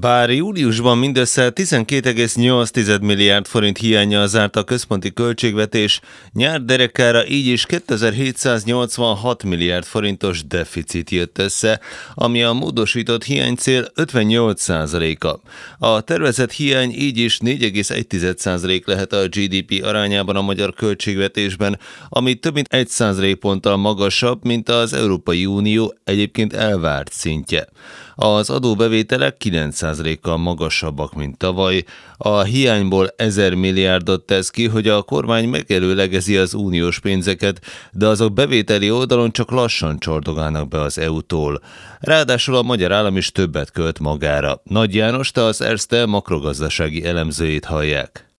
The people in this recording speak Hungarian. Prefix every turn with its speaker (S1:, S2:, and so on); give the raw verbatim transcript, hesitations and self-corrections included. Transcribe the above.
S1: Bár júliusban mindössze tizenkét egész nyolc milliárd forint hiánnyal zárt a központi költségvetés, nyár derekára így is kétezer-hétszáznyolcvanhat milliárd forintos deficit jött össze, ami a módosított hiánycél ötvennyolc százaléka. A tervezett hiány így is négy egész egy százalék lehet a gé dé pé arányában a magyar költségvetésben, ami több mint egy százalékponttal magasabb, mint az Európai Unió egyébként elvárt szintje. Az adóbevételek kilenc százalékkal magasabbak, mint tavaly. A hiányból ezer milliárdot tesz ki, hogy a kormány megelőlegezi az uniós pénzeket, de azok bevételi oldalon csak lassan csordogálnak be az é u-tól. Ráadásul a magyar állam is többet költ magára. Nagy Jánost, az Erste makrogazdasági elemzőjét hallják.